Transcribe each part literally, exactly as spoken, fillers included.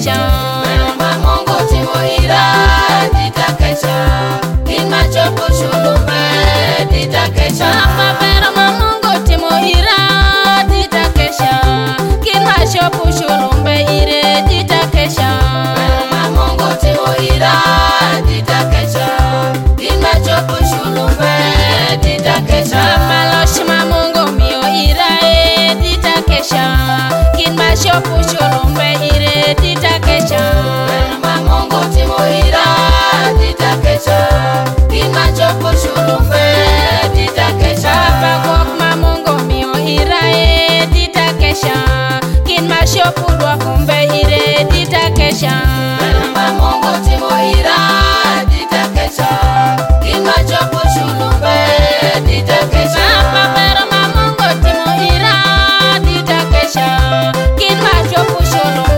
kesha. Pero mamungu timo ira dita kesha. Ima chopu shulumbe dita kesha. Pero mamungu timo ira dita kesha. Kima chopu shulumbe ire dita kesha. Pero mamungu timo ira dita kesha. Ima chopu shulumbe dita kesha. Malosh mamungu mio ira e dita kesha. Kima chopu shulumbe ire dita kesha. Pero mamungu timo ira dita kesha. Ima chopu shulumbe dita kesha. Bagok mamungu mio ira e dita kesha. Kima chopu dwa kumbe ire dita kesha. Pero mamungu timo ira dita kesha. Ima chopu shulumbe dita kesha. Pero mamungu timo ira dita kesha. Kima chopu shulumbe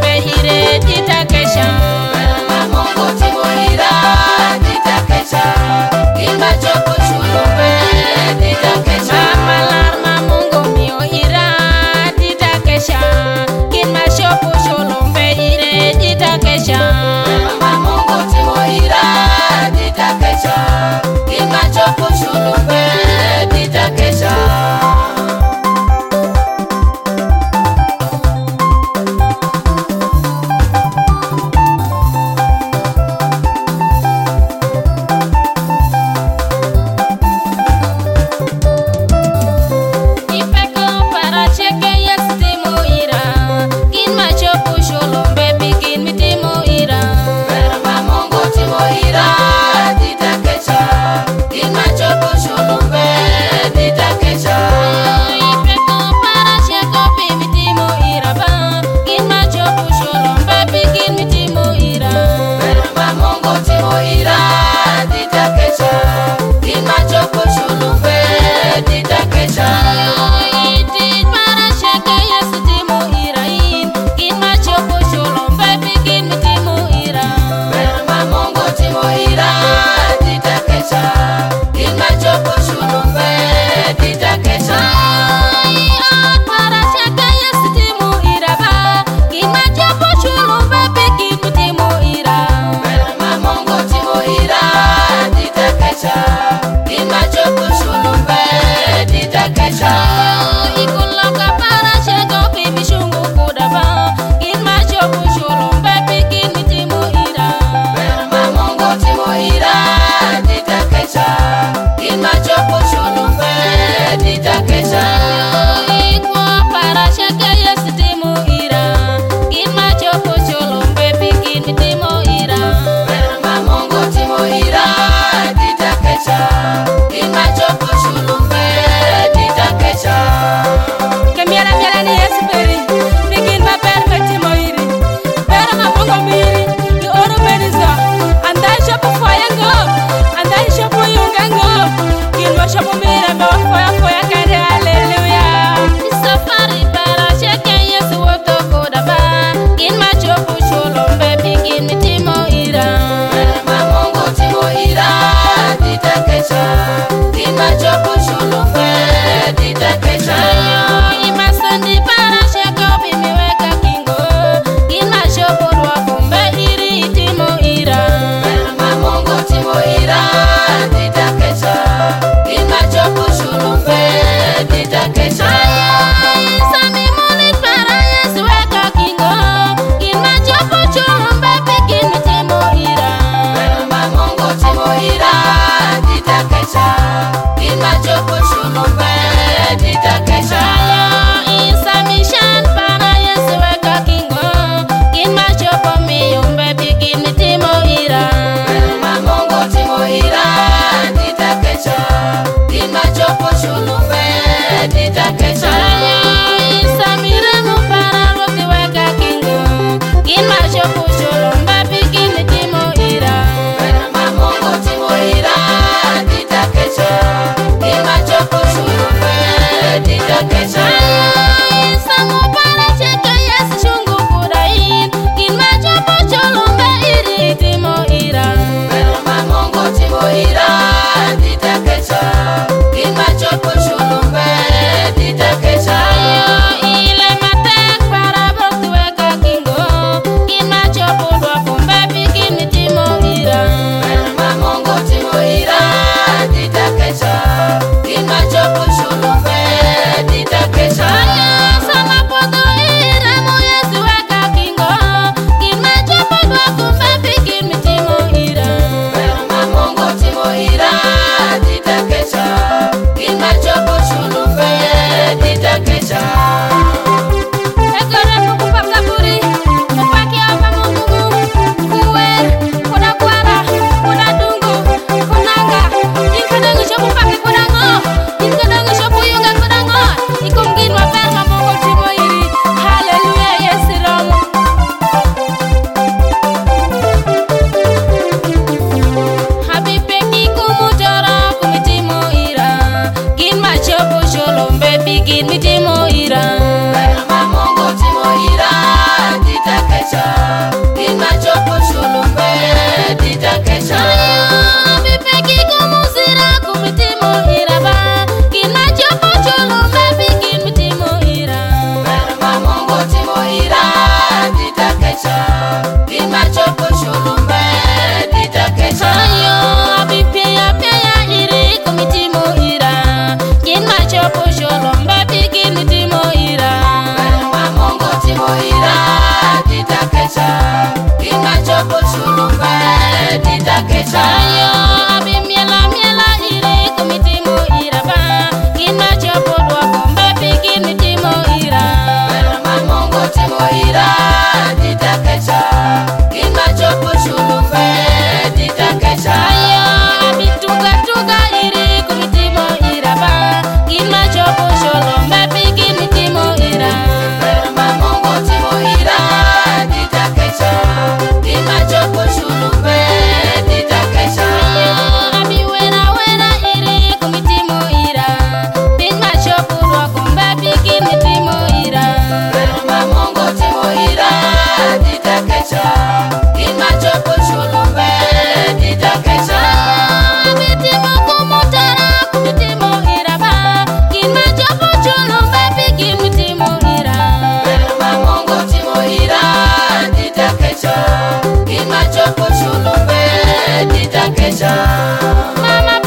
Gima chopo shulumbe dita kesha. Bipeki kumusira kumitimo iraba. Gima chopo shulumbe bikin mitimo ira. Berma Mungu timo ira dita kesha. Gima chopo shulumbe dita kesha. Ayo bipya pya iri kumitimo ira. Gima chopo shulumbe bikin mitimo ira. Berma Mungu timo ira dita kesha. Gima chopo shulumbe dita kesha. Ayo bimiela miela iri kumitimo iraba. Gima chopo dwa kombe bikin mitimo ira. Berma Mungu timo ira dita kesha. Gima chopo shulumbe dita kesha. Ayo bituga tuga iri kumitimo iraba. Gima chopo sholombe bikin mitimo ira. Berma Mungu timo ira dita kesha. Gima chopo shulumbe dita kesha. Ayo biwena wena iri kumitimo ira. Gima chopo dwa kombe bikin mitimo ira. Berma Mungu timo ira dita kesha. Gima chopo shulumbe dita kesha. Bitimo kumutara kumitimo iraba. Gima chopo sholombe bikin mitimo ira. Berma Mungu timo ira dita kesha. Gima chopo shulumbe dita kesha. Mama